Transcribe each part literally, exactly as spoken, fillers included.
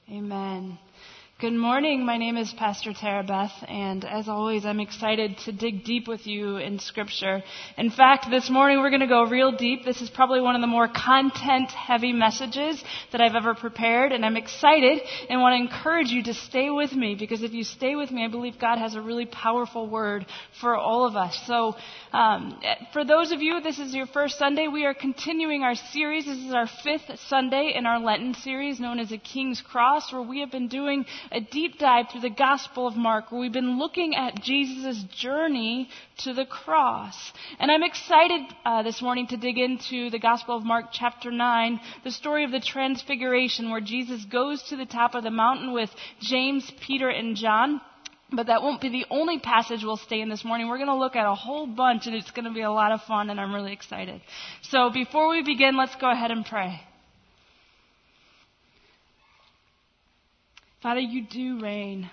Amen. Good morning. My name is Pastor Tara Beth, and as always, I'm excited to dig deep with you in Scripture. In fact, this morning we're going to go real deep. This is probably one of the more content-heavy messages that I've ever prepared, and I'm excited and want to encourage you to stay with me, because if you stay with me, I believe God has a really powerful word for all of us. So, um, for those of you, this is your first Sunday, we are continuing our series. This is our fifth Sunday in our Lenten series known as A King's Cross, where we have been doing a deep dive through the Gospel of Mark, where we've been looking at Jesus' journey to the cross. And I'm excited uh, this morning to dig into the Gospel of Mark chapter nine, the story of the Transfiguration, where Jesus goes to the top of the mountain with James, Peter, and John. But that won't be the only passage we'll stay in this morning. We're going to look at a whole bunch, and it's going to be a lot of fun, and I'm really excited. So before we begin, let's go ahead and pray. Father, you do reign.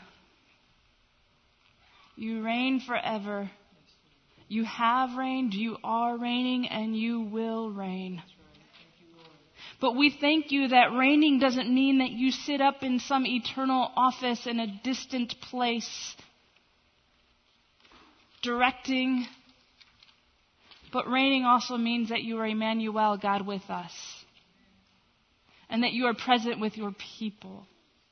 You reign forever. You have reigned, you are reigning, and you will reign. But we thank you that reigning doesn't mean that you sit up in some eternal office in a distant place, directing. But reigning also means that you are Emmanuel, God with us, and that you are present with your people.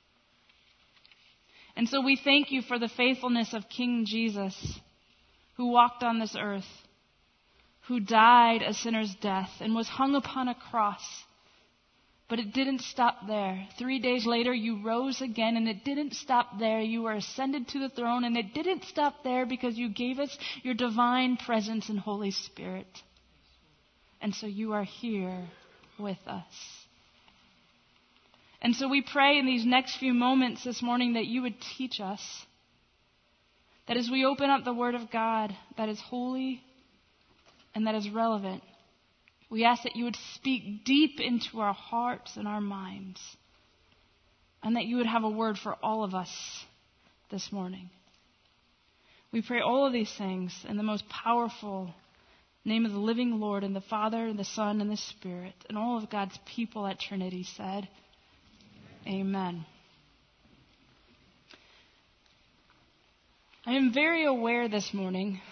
And so we thank you for the faithfulness of King Jesus, who walked on this earth, who died a sinner's death and was hung upon a cross. But it didn't stop there. Three days later, you rose again, and it didn't stop there. You were ascended to the throne, and it didn't stop there, because you gave us your divine presence and Holy Spirit. And so you are here with us. And so we pray in these next few moments this morning that you would teach us, that as we open up the Word of God that is holy and that is relevant, we ask that you would speak deep into our hearts and our minds, and that you would have a word for all of us this morning. We pray all of these things in the most powerful name of the living Lord, and the Father, and the Son, and the Spirit, and all of God's people at Trinity said, Amen. I am very aware this morning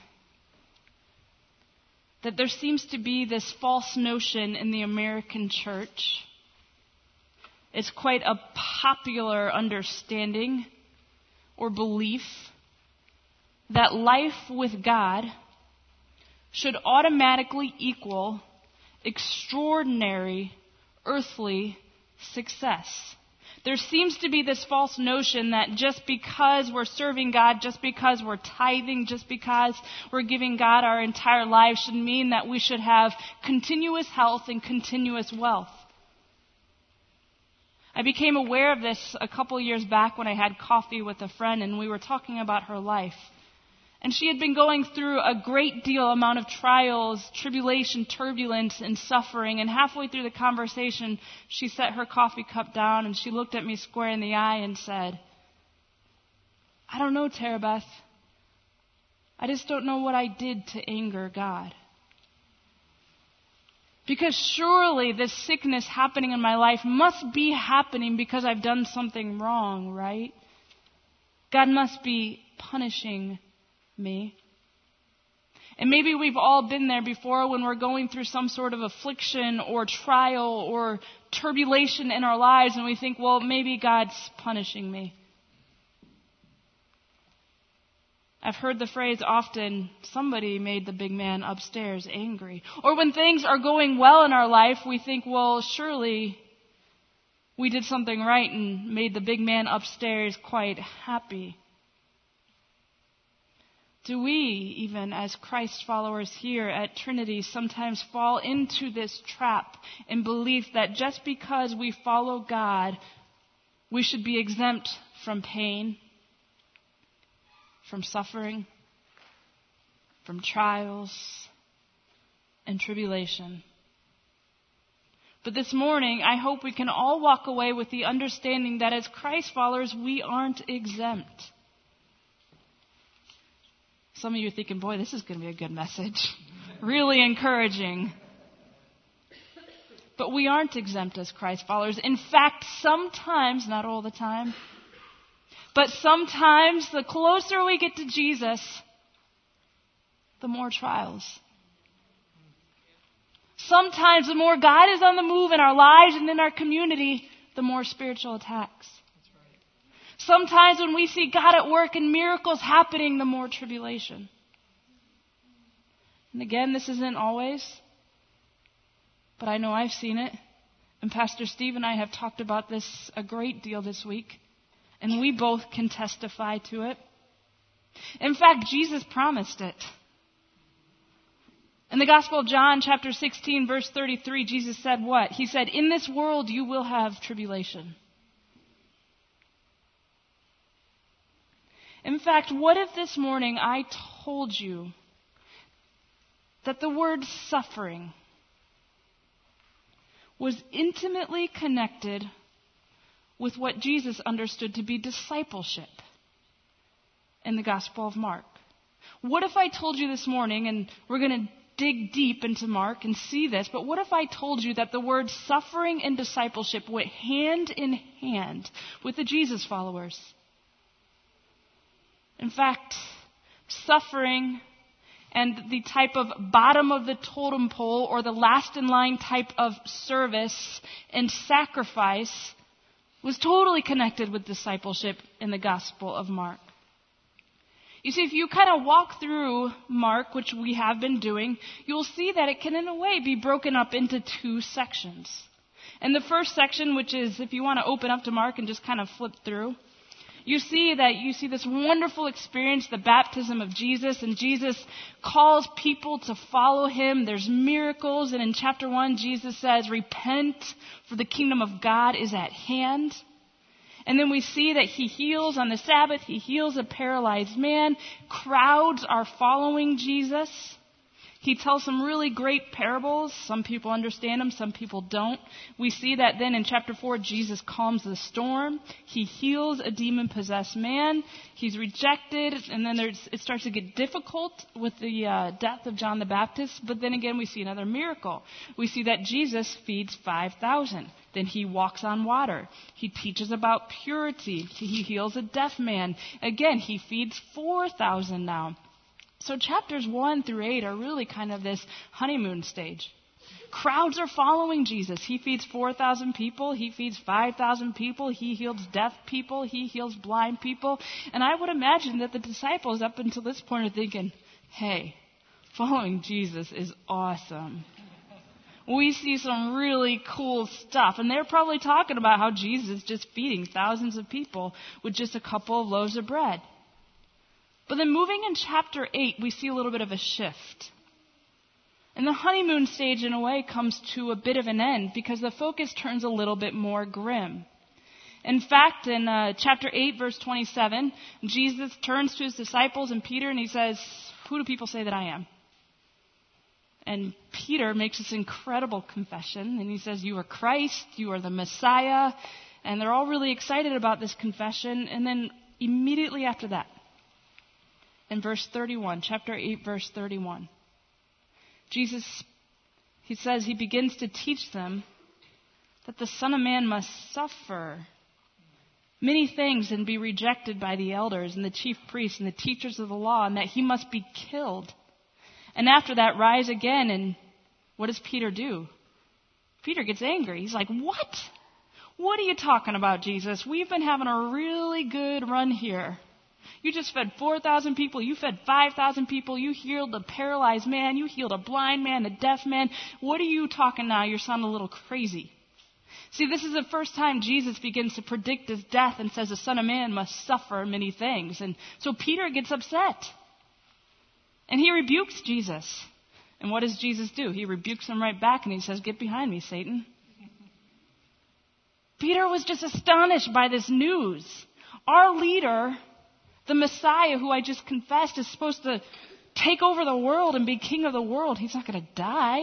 that there seems to be this false notion in the American church. It's quite a popular understanding or belief that life with God should automatically equal extraordinary earthly success. There seems to be this false notion that just because we're serving God, just because we're tithing, just because we're giving God our entire lives should mean that we should have continuous health and continuous wealth. I became aware of this a couple years back when I had coffee with a friend, and we were talking about her life. And she had been going through a great deal amount of trials, tribulation, turbulence, and suffering. And halfway through the conversation, she set her coffee cup down and she looked at me square in the eye and said, I don't know, Tara Beth. I just don't know what I did to anger God. Because surely this sickness happening in my life must be happening because I've done something wrong, right? God must be punishing me. And maybe we've all been there before when we're going through some sort of affliction or trial or turbulation in our lives, and we think, well, maybe God's punishing me. I've heard the phrase often, somebody made the big man upstairs angry. Or when things are going well in our life, we think, well, surely we did something right and made the big man upstairs quite happy. Do we, even as Christ followers here at Trinity, sometimes fall into this trap in belief that just because we follow God, we should be exempt from pain, from suffering, from trials and tribulation? But this morning, I hope we can all walk away with the understanding that as Christ followers, we aren't exempt. Some of you are thinking, boy, this is going to be a good message. Really encouraging. But we aren't exempt as Christ followers. In fact, sometimes, not all the time, but sometimes the closer we get to Jesus, the more trials. Sometimes the more God is on the move in our lives and in our community, the more spiritual attacks. Sometimes when we see God at work and miracles happening, the more tribulation. And again, this isn't always, but I know I've seen it. And Pastor Steve and I have talked about this a great deal this week. And we both can testify to it. In fact, Jesus promised it. In the Gospel of John, chapter sixteen, verse thirty-three, Jesus said what? He said, "In this world you will have tribulation." In fact, what if this morning I told you that the word suffering was intimately connected with what Jesus understood to be discipleship in the Gospel of Mark? What if I told you this morning, and we're going to dig deep into Mark and see this, but what if I told you that the word suffering and discipleship went hand in hand with the Jesus followers? In fact, suffering and the type of bottom of the totem pole or the last in line type of service and sacrifice was totally connected with discipleship in the Gospel of Mark. You see, if you kind of walk through Mark, which we have been doing, you'll see that it can in a way be broken up into two sections. And the first section, which is, if you want to open up to Mark and just kind of flip through, you see that you see this wonderful experience, the baptism of Jesus, and Jesus calls people to follow him. There's miracles, and in chapter one, Jesus says, "Repent, for the kingdom of God is at hand." And then we see that he heals on the Sabbath. He heals a paralyzed man. Crowds are following Jesus. He tells some really great parables. Some people understand them, some people don't. We see that then in chapter four, Jesus calms the storm. He heals a demon-possessed man. He's rejected, and then there's, it starts to get difficult with the uh, death of John the Baptist. But then again, we see another miracle. We see that Jesus feeds five thousand. Then he walks on water. He teaches about purity. He heals a deaf man. Again, he feeds four thousand now. So chapters one through eight are really kind of this honeymoon stage. Crowds are following Jesus. He feeds four thousand people. He feeds five thousand people. He heals deaf people. He heals blind people. And I would imagine that the disciples up until this point are thinking, hey, following Jesus is awesome. We see some really cool stuff. And they're probably talking about how Jesus is just feeding thousands of people with just a couple of loaves of bread. But then moving in chapter eight, we see a little bit of a shift. And the honeymoon stage, in a way, comes to a bit of an end because the focus turns a little bit more grim. In fact, in uh, chapter eight, verse twenty-seven, Jesus turns to his disciples and Peter and he says, "Who do people say that I am?" And Peter makes this incredible confession and he says, "You are Christ, you are the Messiah." And they're all really excited about this confession. And then immediately after that, in verse thirty-one, chapter eight, verse thirty-one, Jesus, he says, he begins to teach them that the Son of Man must suffer many things and be rejected by the elders and the chief priests and the teachers of the law, and that he must be killed. And after that, rise again. And what does Peter do? Peter gets angry. He's like, "What? What are you talking about, Jesus? We've been having a really good run here. You just fed four thousand people. You fed five thousand people. You healed a paralyzed man. You healed a blind man, a deaf man. What are you talking now? You're sounding a little crazy." See, this is the first time Jesus begins to predict his death and says the Son of Man must suffer many things. And so Peter gets upset. And he rebukes Jesus. And what does Jesus do? He rebukes him right back and he says, "Get behind me, Satan." Peter was just astonished by this news. Our leader, the Messiah, who I just confessed, is supposed to take over the world and be king of the world. He's not going to die.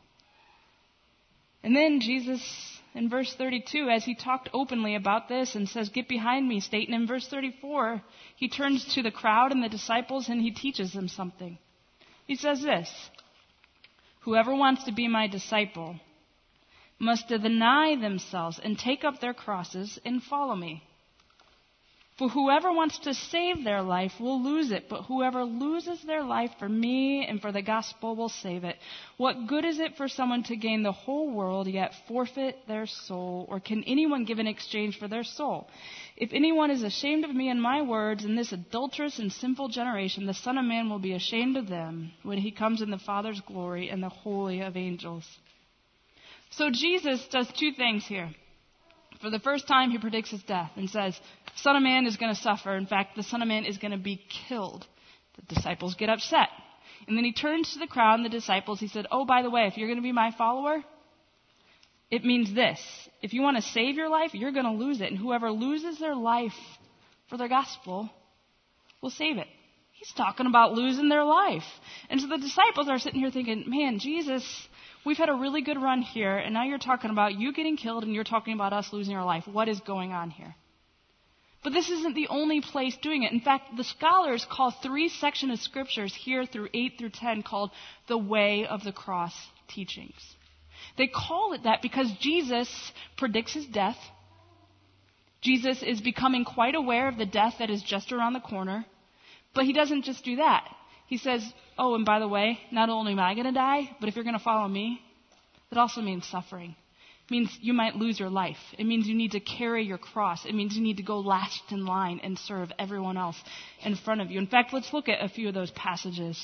And then Jesus, in verse thirty-two, as he talked openly about this and says, "Get behind me, Satan," in verse thirty-four, he turns to the crowd and the disciples and he teaches them something. He says this, "Whoever wants to be my disciple must deny themselves and take up their crosses and follow me. For whoever wants to save their life will lose it, but whoever loses their life for me and for the gospel will save it. What good is it for someone to gain the whole world yet forfeit their soul? Or can anyone give in exchange for their soul? If anyone is ashamed of me and my words in this adulterous and sinful generation, the Son of Man will be ashamed of them when he comes in the Father's glory and the holy of angels. So Jesus does two things here. For the first time, he predicts his death and says, Son of Man is going to suffer. In fact, the Son of Man is going to be killed. The disciples get upset. And then he turns to the crowd and the disciples. He said, oh, by the way, if you're going to be my follower, it means this. If you want to save your life, you're going to lose it. And whoever loses their life for their gospel will save it. He's talking about losing their life. And so the disciples are sitting here thinking, man, Jesus, we've had a really good run here, and now you're talking about you getting killed, and you're talking about us losing our life. What is going on here? But this isn't the only place doing it. In fact, the scholars call three sections of scriptures here through eight through ten called the way of the cross teachings. They call it that because Jesus predicts his death. Jesus is becoming quite aware of the death that is just around the corner. But he doesn't just do that. He says, oh, and by the way, not only am I going to die, but if you're going to follow me, that also means suffering. It means you might lose your life. It means you need to carry your cross. It means you need to go last in line and serve everyone else in front of you. In fact, let's look at a few of those passages.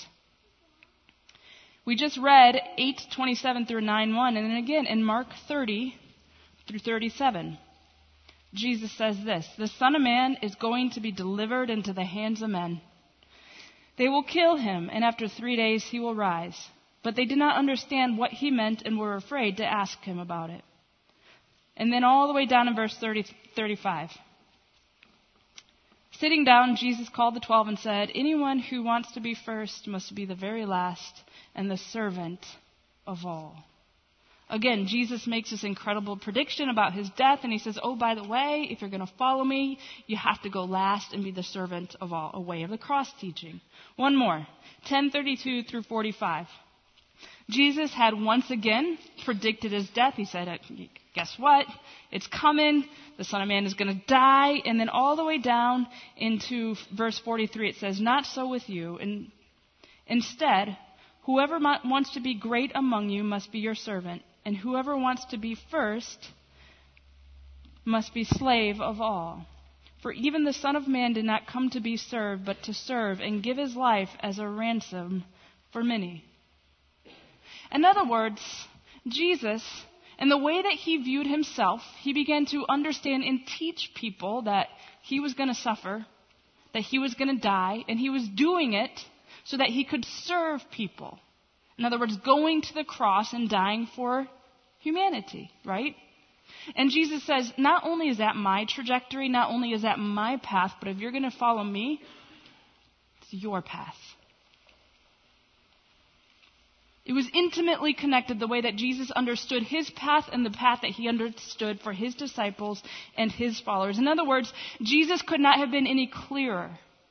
We just read eight twenty-seven through nine one, and then again in Mark thirty through thirty-seven. Jesus says this, the Son of Man is going to be delivered into the hands of men. They will kill him, and after three days he will rise. But they did not understand what he meant and were afraid to ask him about it. And then all the way down in verse thirty, thirty-five. Sitting down, Jesus called the twelve and said, anyone who wants to be first must be the very last and the servant of all. Again, Jesus makes this incredible prediction about his death, and he says, oh, by the way, if you're going to follow me, you have to go last and be the servant of all, a way of the cross teaching. One more, ten thirty-two through forty-five. Jesus had once again predicted his death. He said, guess what? It's coming. The Son of Man is going to die. And then all the way down into verse forty-three, it says, not so with you. And instead, whoever wants to be great among you must be your servant. And whoever wants to be first must be slave of all. For even the Son of Man did not come to be served, but to serve and give his life as a ransom for many. In other words, Jesus, in the way that he viewed himself, he began to understand and teach people that he was going to suffer, that he was going to die, and he was doing it so that he could serve people. In other words, going to the cross and dying for humanity, right? And Jesus says, not only is that my trajectory, not only is that my path, but if you're going to follow me, it's your path. It was intimately connected the way that Jesus understood his path and the path that he understood for his disciples and his followers. In other words, Jesus could not have been any clearer.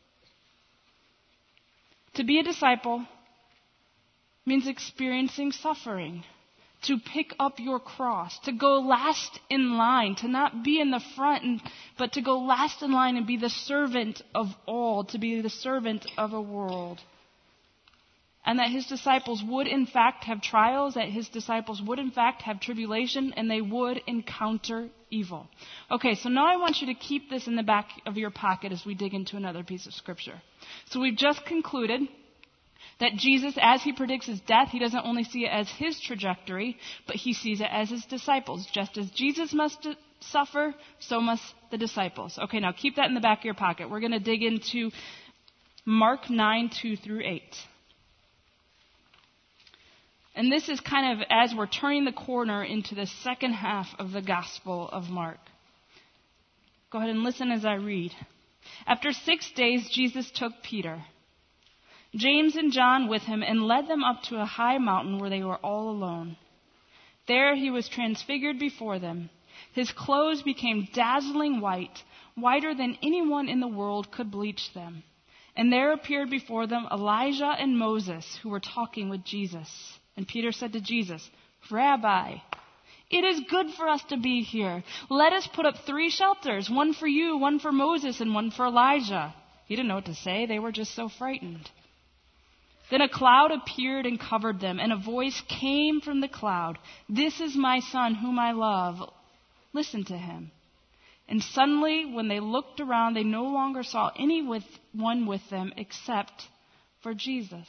To be a disciple means experiencing suffering, to pick up your cross, to go last in line, to not be in the front, and, but to go last in line and be the servant of all, to be the servant of a world. And that his disciples would in fact have trials, that his disciples would in fact have tribulation, and they would encounter evil. Okay, so now I want you to keep this in the back of your pocket as we dig into another piece of scripture. So we've just concluded that Jesus, as he predicts his death, he doesn't only see it as his trajectory, but he sees it as his disciples. Just as Jesus must suffer, so must the disciples. Okay, now keep that in the back of your pocket. We're going to dig into Mark nine, two through eight. And this is kind of as we're turning the corner into the second half of the Gospel of Mark. Go ahead and listen as I read. After six days, Jesus took Peter, James and John with him, and led them up to a high mountain where they were all alone. There he was transfigured before them. His clothes became dazzling white, whiter than anyone in the world could bleach them. And there appeared before them Elijah and Moses, who were talking with Jesus. And Peter said to Jesus, Rabbi, It is good for us to be here. Let us put up three shelters, one for you, one for Moses, and one for Elijah. He didn't know what to say. They were just so frightened. Then a cloud appeared and covered them, and a voice came from the cloud. This is my son whom I love. Listen to him. And suddenly, when they looked around, they no longer saw anyone with them except for Jesus.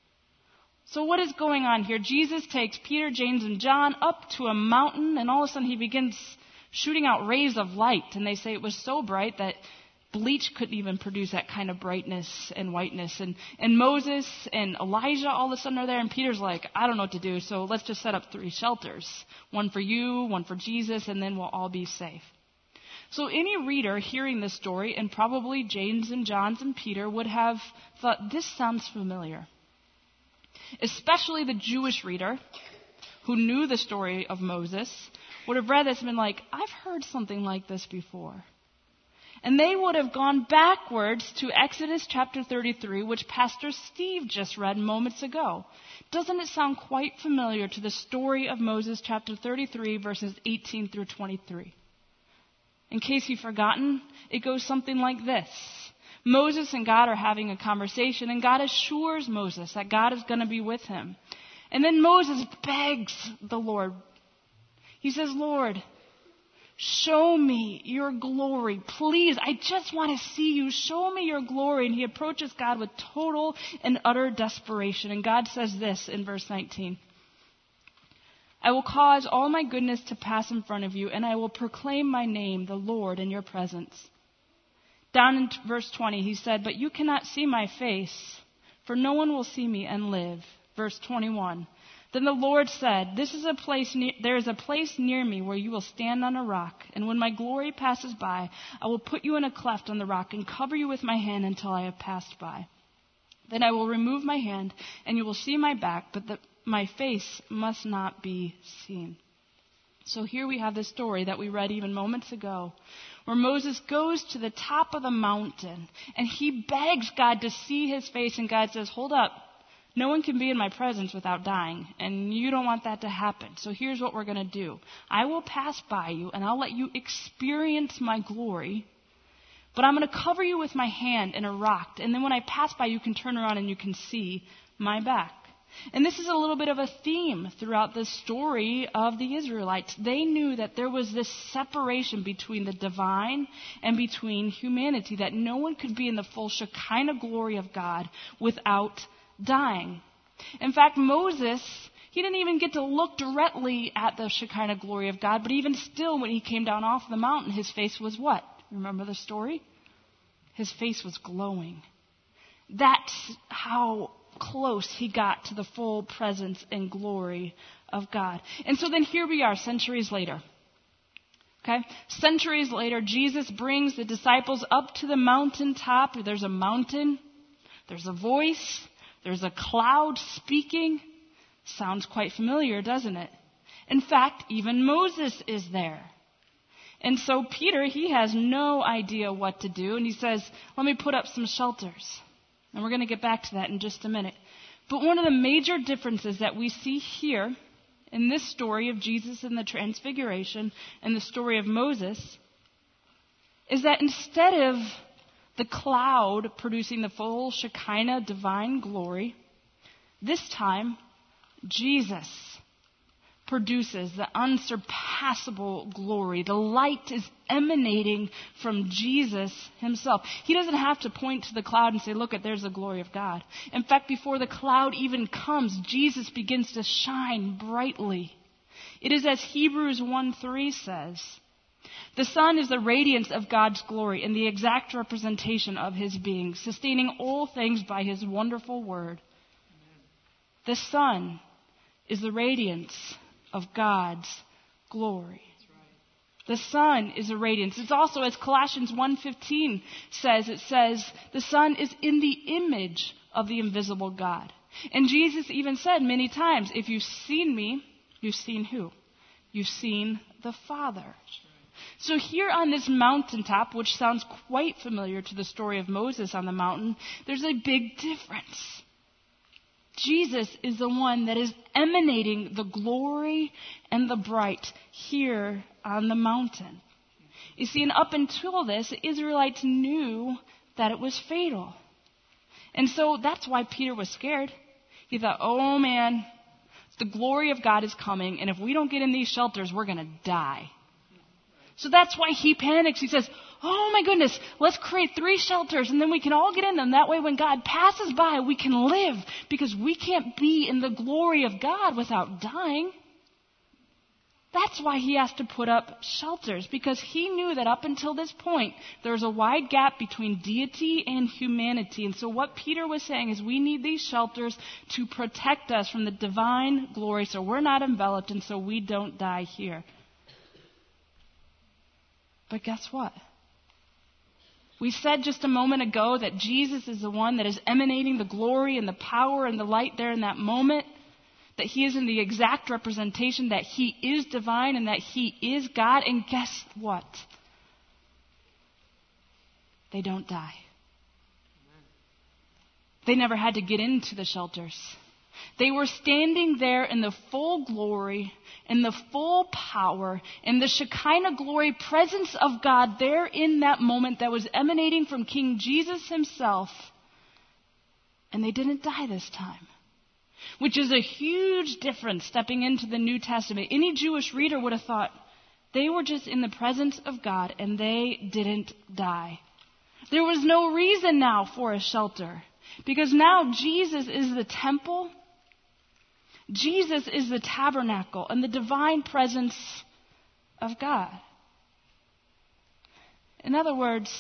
So what is going on here? Jesus takes Peter, James, and John up to a mountain, and all of a sudden he begins shooting out rays of light. And they say it was so bright that bleach couldn't even produce that kind of brightness and whiteness. And, and Moses and Elijah all of a sudden are there, and Peter's like, I don't know what to do, so let's just set up three shelters. One for you, one for Jesus, and then we'll all be safe. So any reader hearing this story, and probably James and John and Peter, would have thought, this sounds familiar. Especially the Jewish reader who knew the story of Moses would have read this and been like, I've heard something like this before. And they would have gone backwards to Exodus chapter thirty-three, which Pastor Steve just read moments ago. Doesn't it sound quite familiar to the story of Moses chapter thirty-three, verses eighteen through twenty-three? In case you've forgotten, it goes something like this. Moses and God are having a conversation, and God assures Moses that God is going to be with him. And then Moses begs the Lord. He says, Lord, show me your glory. Please, I just want to see you. Show me your glory. And he approaches God with total and utter desperation. And God says this in verse nineteen. I will cause all my goodness to pass in front of you, and I will proclaim my name, the Lord, in your presence. Down in verse twenty, he said, but you cannot see my face, for no one will see me and live. Verse twenty-one. Then the Lord said, This is a place. Ne- there is a place near me where you will stand on a rock, and when my glory passes by, I will put you in a cleft on the rock and cover you with my hand until I have passed by. Then I will remove my hand, and you will see my back, but the, my face must not be seen. So here we have this story that we read even moments ago, where Moses goes to the top of the mountain, and he begs God to see his face, and God says, hold up. No one can be in my presence without dying, and you don't want that to happen. So here's what we're going to do. I will pass by you, and I'll let you experience my glory, but I'm going to cover you with my hand in a rock, and then when I pass by, you can turn around and you can see my back. And this is a little bit of a theme throughout the story of the Israelites. They knew that there was this separation between the divine and between humanity, that no one could be in the full Shekinah glory of God without dying. In fact, Moses, he didn't even get to look directly at the Shekinah glory of God, but even still, when he came down off the mountain, his face was what? Remember the story? His face was glowing. That's how close he got to the full presence and glory of God. And so then here we are, centuries later. Okay? Centuries later, Jesus brings the disciples up to the mountaintop. There's a mountain. There's a voice. There's a cloud speaking. Sounds quite familiar, doesn't it? In fact, even Moses is there. And so Peter, he has no idea what to do. And he says, let me put up some shelters. And we're going to get back to that in just a minute. But one of the major differences that we see here in this story of Jesus and the Transfiguration and the story of Moses is that instead of the cloud producing the full Shekinah divine glory, this time Jesus produces the unsurpassable glory. The light is emanating from Jesus himself. He doesn't have to point to the cloud and say, look, there's the glory of God. In fact, before the cloud even comes, Jesus begins to shine brightly. It is as Hebrews one three says, the Son is the radiance of God's glory and the exact representation of his being, sustaining all things by his wonderful word. The Son is the radiance of God's glory. The Son is a radiance. It's also, as Colossians one fifteen says, it says, the Son is in the image of the invisible God. And Jesus even said many times, if you've seen me, you've seen who? You've seen the Father. So here on this mountaintop, which sounds quite familiar to the story of Moses on the mountain, there's a big difference. Jesus is the one that is emanating the glory and the bright here on the mountain. You see, and up until this, the Israelites knew that it was fatal. And so that's why Peter was scared. He thought, oh man, the glory of God is coming, and if we don't get in these shelters, we're going to die. So that's why he panics. He says, oh my goodness, let's create three shelters, and then we can all get in them. That way when God passes by, we can live, because we can't be in the glory of God without dying. That's why he has to put up shelters, because he knew that up until this point, there was a wide gap between deity and humanity. And so what Peter was saying is we need these shelters to protect us from the divine glory so we're not enveloped and so we don't die here. But guess what? We said just a moment ago that Jesus is the one that is emanating the glory and the power and the light there in that moment. That he is in the exact representation that he is divine and that he is God. And guess what? They don't die. They never had to get into the shelters. They were standing there in the full glory, in the full power, in the Shekinah glory presence of God there in that moment that was emanating from King Jesus himself. And they didn't die this time. Which is a huge difference stepping into the New Testament. Any Jewish reader would have thought they were just in the presence of God and they didn't die. There was no reason now for a shelter. Because now Jesus is the temple. Jesus is the tabernacle and the divine presence of God. In other words,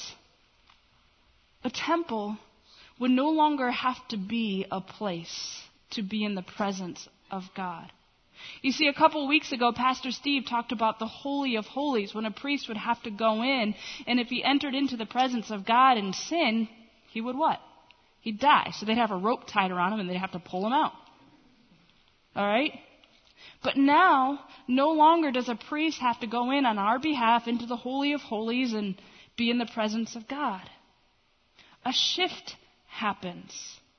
a temple would no longer have to be a place to be in the presence of God. You see, a couple weeks ago, Pastor Steve talked about the Holy of Holies, when a priest would have to go in, and if he entered into the presence of God in sin, he would what? He'd die. So they'd have a rope tied around him, and they'd have to pull him out. All right? But now, no longer does a priest have to go in on our behalf into the Holy of Holies and be in the presence of God. A shift happens.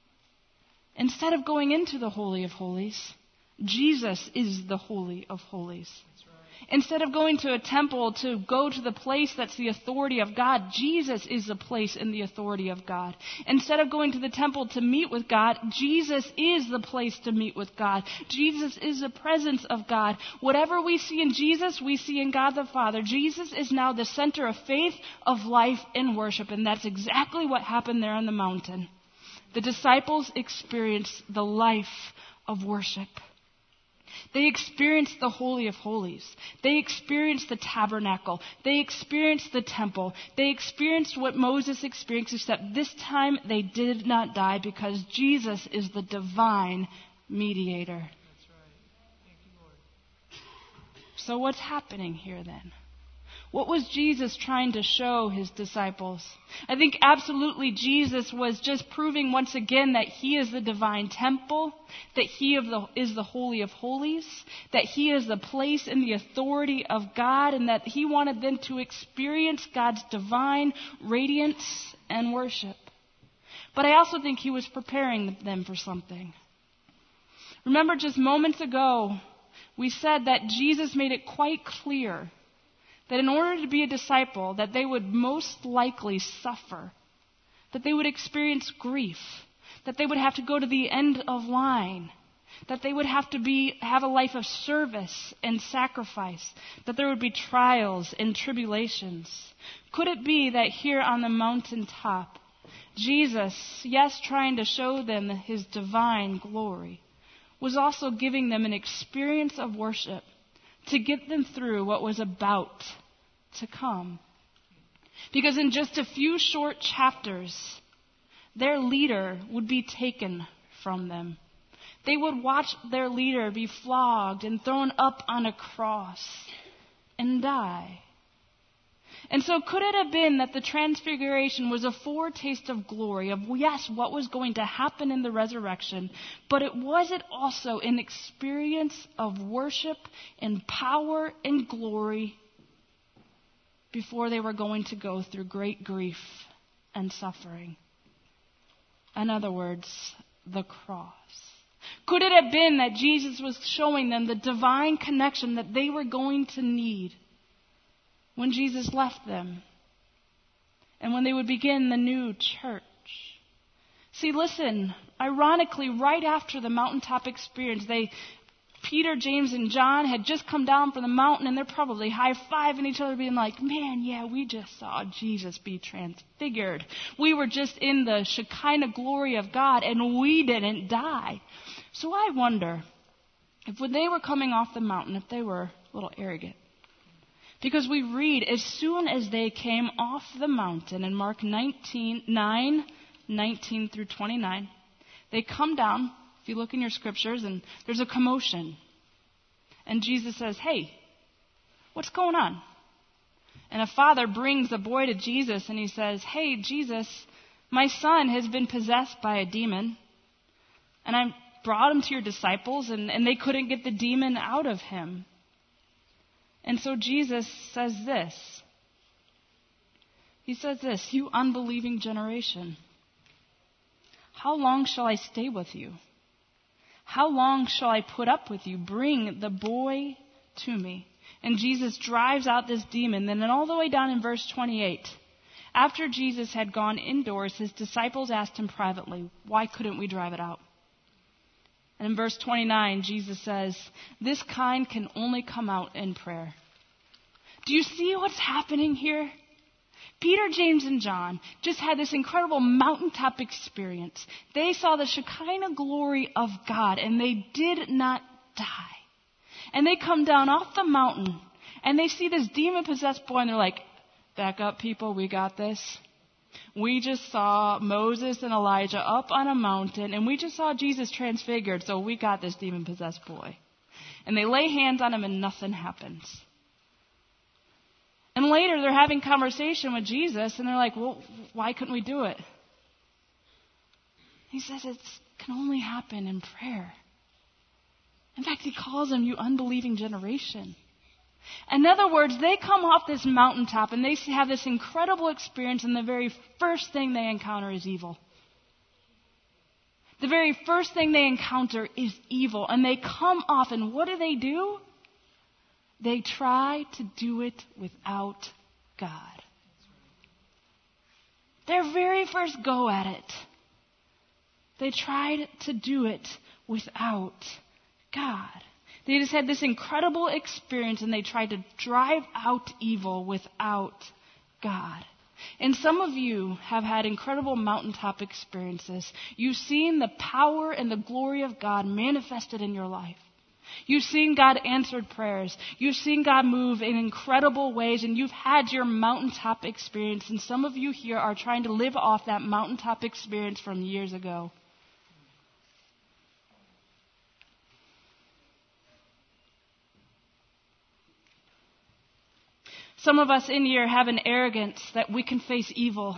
Instead of going into the Holy of Holies, Jesus is the Holy of Holies. That's right. Instead of going to a temple to go to the place that's the authority of God, Jesus is the place in the authority of God. Instead of going to the temple to meet with God, Jesus is the place to meet with God. Jesus is the presence of God. Whatever we see in Jesus, we see in God the Father. Jesus is now the center of faith, of life, and worship. And that's exactly what happened there on the mountain. The disciples experienced the life of worship. They experienced the Holy of Holies. They experienced the tabernacle. They experienced the temple. They experienced what Moses experienced, except this time they did not die because Jesus is the divine mediator. That's right. Thank you, Lord. So what's happening here then? What was Jesus trying to show his disciples? I think absolutely Jesus was just proving once again that he is the divine temple, that he of the, is the Holy of Holies, that he is the place in the authority of God, and that he wanted them to experience God's divine radiance and worship. But I also think he was preparing them for something. Remember, just moments ago, we said that Jesus made it quite clear that in order to be a disciple, that they would most likely suffer, that they would experience grief, that they would have to go to the end of line, that they would have to be have a life of service and sacrifice, that there would be trials and tribulations. Could it be that here on the mountaintop, Jesus, yes, trying to show them his divine glory, was also giving them an experience of worship to get them through what was about to come? Because in just a few short chapters, their leader would be taken from them. They would watch their leader be flogged and thrown up on a cross and die. And so could it have been that the transfiguration was a foretaste of glory, of, yes, what was going to happen in the resurrection, but it was it also an experience of worship and power and glory before they were going to go through great grief and suffering? In other words, the cross. Could it have been that Jesus was showing them the divine connection that they were going to need when Jesus left them and when they would begin the new church? See, listen, ironically, right after the mountaintop experience, they, Peter, James, and John had just come down from the mountain, and they're probably high-fiving each other, being like, man, yeah, we just saw Jesus be transfigured. We were just in the Shekinah glory of God, and we didn't die. So I wonder if when they were coming off the mountain, if they were a little arrogant. Because we read, as soon as they came off the mountain in Mark nineteen, nine, nineteen through twenty-nine, they come down, if you look in your scriptures, and there's a commotion. And Jesus says, hey, what's going on? And a father brings a boy to Jesus, and he says, hey, Jesus, my son has been possessed by a demon, and I brought him to your disciples, and, and they couldn't get the demon out of him. And so Jesus says this. He says this, you unbelieving generation, how long shall I stay with you? How long shall I put up with you? Bring the boy to me. And Jesus drives out this demon. And then all the way down in verse twenty-eight, after Jesus had gone indoors, his disciples asked him privately, why couldn't we drive it out? And in verse twenty-nine, Jesus says, this kind can only come out in prayer. Do you see what's happening here? Peter, James, and John just had this incredible mountaintop experience. They saw the Shekinah glory of God, and they did not die. And they come down off the mountain, and they see this demon-possessed boy, and they're like, back up, people, we got this. We just saw Moses and Elijah up on a mountain, and we just saw Jesus transfigured, so we got this demon-possessed boy. And they lay hands on him, and nothing happens. And later, they're having conversation with Jesus, and they're like, well, why couldn't we do it? He says it can only happen in prayer. In fact, he calls them, you unbelieving generation. In other words, they come off this mountaintop, and they have this incredible experience, and the very first thing they encounter is evil. The very first thing they encounter is evil, and they come off, and what do they do? They try to do it without God. Their very first go at it, they tried to do it without God. They just had this incredible experience, and they tried to drive out evil without God. And some of you have had incredible mountaintop experiences. You've seen the power and the glory of God manifested in your life. You've seen God answered prayers. You've seen God move in incredible ways, and you've had your mountaintop experience. And some of you here are trying to live off that mountaintop experience from years ago. Some of us in here have an arrogance that we can face evil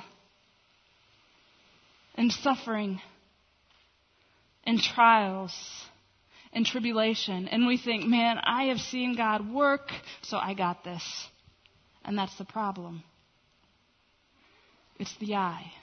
and suffering and trials and tribulation. And we think, man, I have seen God work, so I got this. And that's the problem. It's the I.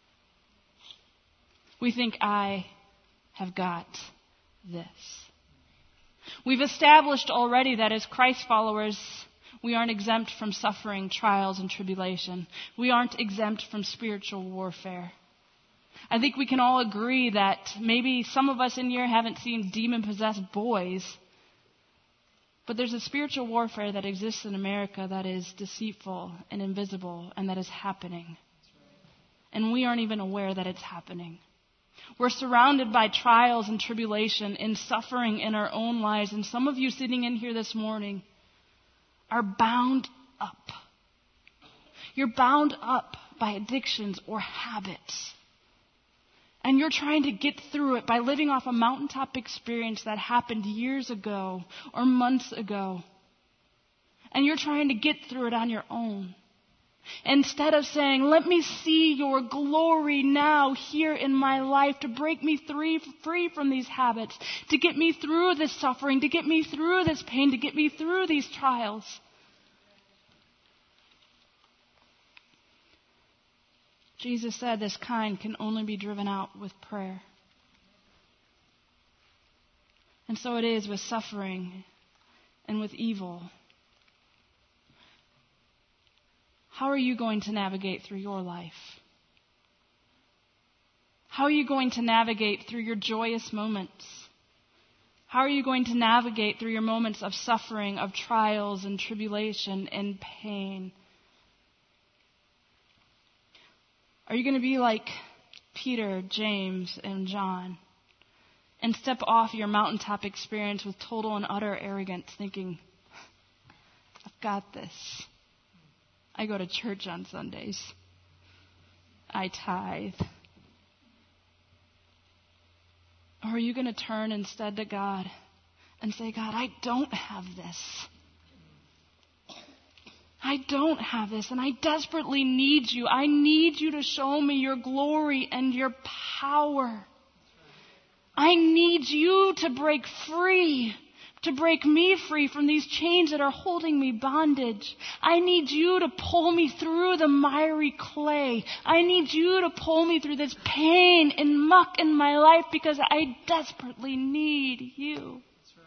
We think I have got this. We've established already that as Christ followers, we aren't exempt from suffering, trials, and tribulation. We aren't exempt from spiritual warfare. I think we can all agree that maybe some of us in here haven't seen demon-possessed boys, but there's a spiritual warfare that exists in America that is deceitful and invisible and that is happening. And we aren't even aware that it's happening. We're surrounded by trials and tribulation and suffering in our own lives. And some of you sitting in here this morning are bound up. You're bound up by addictions or habits. And you're trying to get through it by living off a mountaintop experience that happened years ago or months ago. And you're trying to get through it on your own. Instead of saying, let me see your glory now here in my life to break me free, free from these habits, to get me through this suffering, to get me through this pain, to get me through these trials. Jesus said this kind can only be driven out with prayer. And so it is with suffering and with evil. How are you going to navigate through your life? How are you going to navigate through your joyous moments? How are you going to navigate through your moments of suffering, of trials and tribulation and pain? Are you going to be like Peter, James, and John and step off your mountaintop experience with total and utter arrogance, thinking, I've got this. I go to church on Sundays. I tithe. Or are you going to turn instead to God and say, God, I don't have this. I don't have this, and I desperately need you. I need you to show me your glory and your power. I need you to break free, to break me free from these chains that are holding me bondage. I need you to pull me through the miry clay. I need you to pull me through this pain and muck in my life because I desperately need you.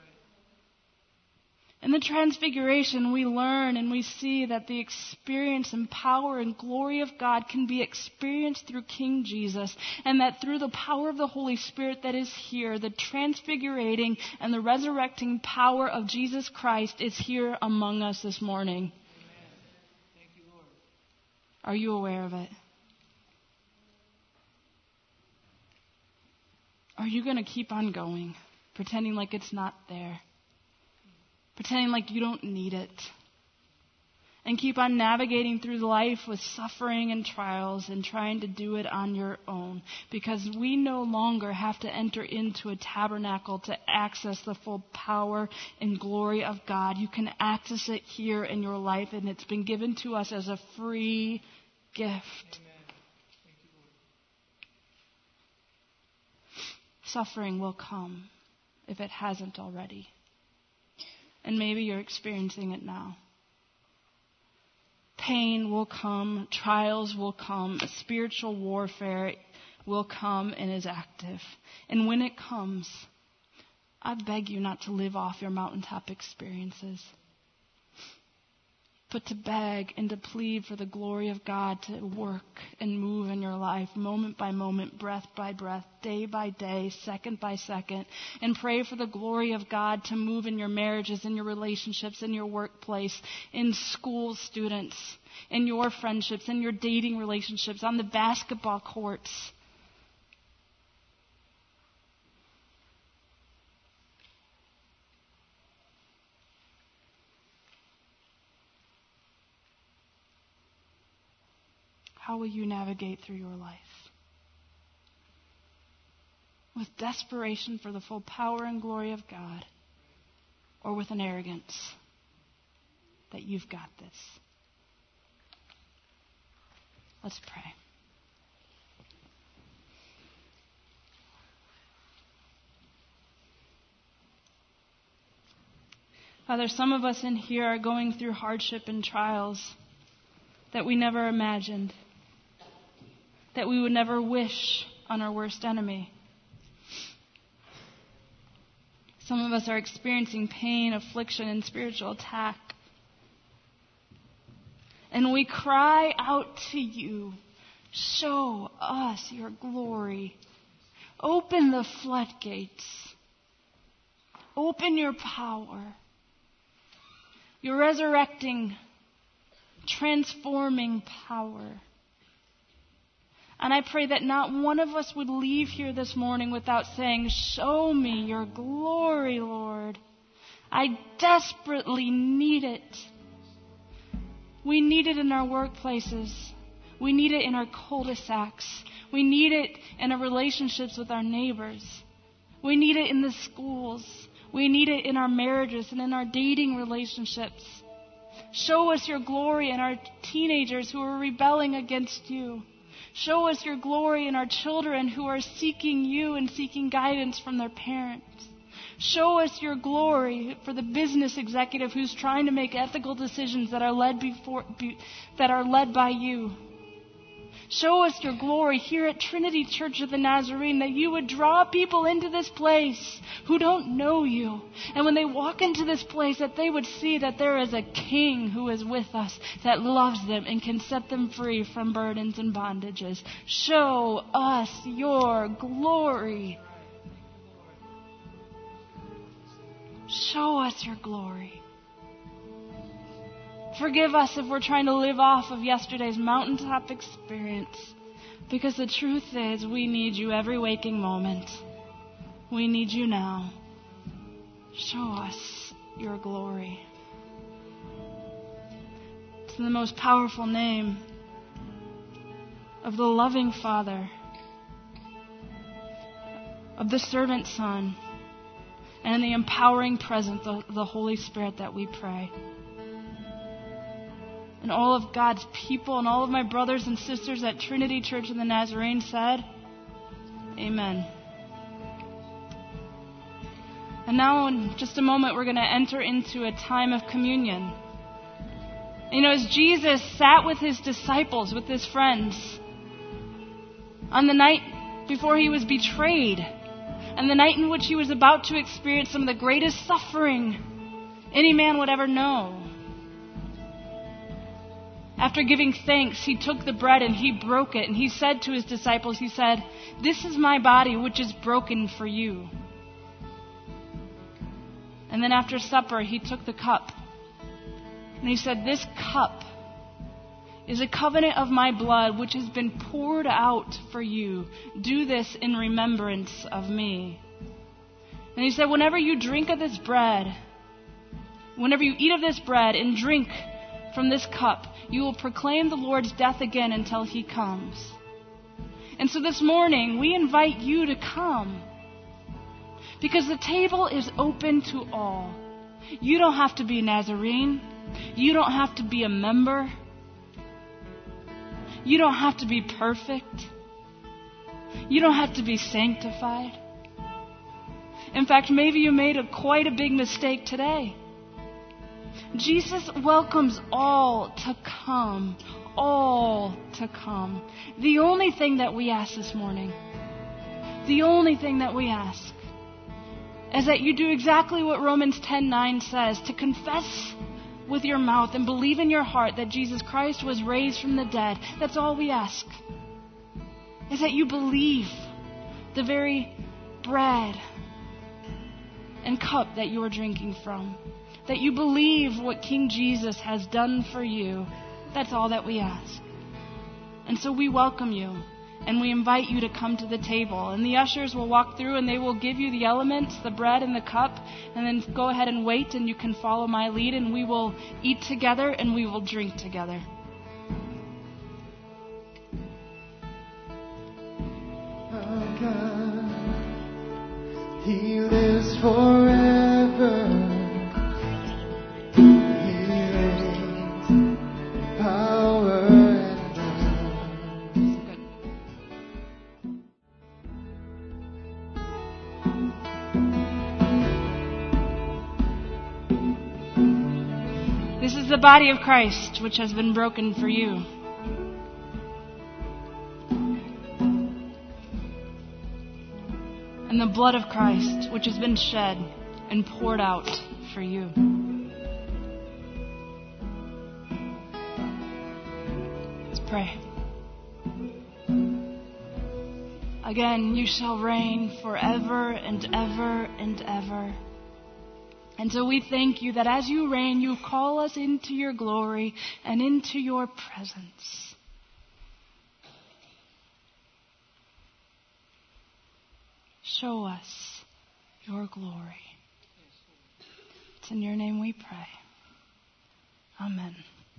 In the Transfiguration, we learn and we see that the experience and power and glory of God can be experienced through King Jesus, and that through the power of the Holy Spirit that is here, the transfigurating and the resurrecting power of Jesus Christ is here among us this morning. Amen. Thank you, Lord. Are you aware of it? Are you going to keep on going, pretending like it's not there? Pretending like you don't need it. And keep on navigating through life with suffering and trials and trying to do it on your own. Because we no longer have to enter into a tabernacle to access the full power and glory of God. You can access it here in your life, and it's been given to us as a free gift. Amen. Thank you, Lord. Suffering will come if it hasn't already. And maybe you're experiencing it now. Pain will come, trials will come, spiritual warfare will come and is active. And when it comes, I beg you not to live off your mountaintop experiences, but to beg and to plead for the glory of God to work and move in your life, moment by moment, breath by breath, day by day, second by second, and pray for the glory of God to move in your marriages, in your relationships, in your workplace, in school students, in your friendships, in your dating relationships, on the basketball courts. How will you navigate through your life? With desperation for the full power and glory of God, or with an arrogance that you've got this? Let's pray. Father, some of us in here are going through hardship and trials that we never imagined, that we would never wish on our worst enemy. Some of us are experiencing pain, affliction, and spiritual attack. And we cry out to you, show us your glory. Open the floodgates. Open your power. Your resurrecting, transforming power. And I pray that not one of us would leave here this morning without saying, show me your glory, Lord. I desperately need it. We need it in our workplaces. We need it in our cul-de-sacs. We need it in our relationships with our neighbors. We need it in the schools. We need it in our marriages and in our dating relationships. Show us your glory in our teenagers who are rebelling against you. Show us your glory in our children who are seeking you and seeking guidance from their parents. Show us your glory for the business executive who's trying to make ethical decisions that are led before, be, that are led by you. Show us your glory here at Trinity Church of the Nazarene, that you would draw people into this place who don't know you. And when they walk into this place, that they would see that there is a King who is with us, that loves them and can set them free from burdens and bondages. Show us your glory. Show us your glory. Forgive us if we're trying to live off of yesterday's mountaintop experience, because the truth is we need you every waking moment. We need you now. Show us your glory. It's in the most powerful name of the loving Father, of the servant Son, and in the empowering presence of the Holy Spirit that we pray. And all of God's people and all of my brothers and sisters at Trinity Church of the Nazarene said, Amen. And now in just a moment we're going to enter into a time of communion. You know, as Jesus sat with his disciples, with his friends, on the night before he was betrayed, and the night in which he was about to experience some of the greatest suffering any man would ever know, after giving thanks, he took the bread and he broke it. And he said to his disciples, he said, "This is my body which is broken for you." And then after supper, he took the cup. And he said, "This cup is a covenant of my blood which has been poured out for you. Do this in remembrance of me." And he said, "Whenever you drink of this bread, whenever you eat of this bread and drink from this cup, you will proclaim the Lord's death again until he comes." And so this morning, we invite you to come, because the table is open to all. You don't have to be a Nazarene. You don't have to be a member. You don't have to be perfect. You don't have to be sanctified. In fact, maybe you made a quite a big mistake today. Jesus welcomes all to come, all to come. The only thing that we ask this morning, the only thing that we ask, is that you do exactly what Romans ten nine says, to confess with your mouth and believe in your heart that Jesus Christ was raised from the dead. That's all we ask, is that you believe the very bread and cup that you are drinking from, that you believe what King Jesus has done for you. That's all that we ask. And so we welcome you, and we invite you to come to the table. And the ushers will walk through, and they will give you the elements, the bread and the cup, and then go ahead and wait, and you can follow my lead, and we will eat together, and we will drink together. Our God, He lives forever. This is the body of Christ, which has been broken for you. And the blood of Christ, which has been shed and poured out for you. Let's pray. Again, you shall reign forever and ever and ever. And so we thank you that as you reign, you call us into your glory and into your presence. Show us your glory. It's in your name we pray. Amen.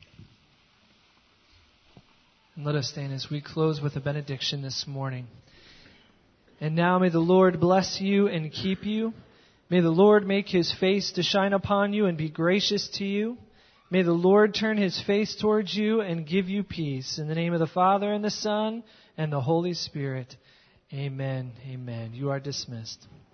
And let us stand as we close with a benediction this morning. And now may the Lord bless you and keep you. May the Lord make his face to shine upon you and be gracious to you. May the Lord turn his face towards you and give you peace. In the name of the Father and the Son and the Holy Spirit. Amen. Amen. You are dismissed.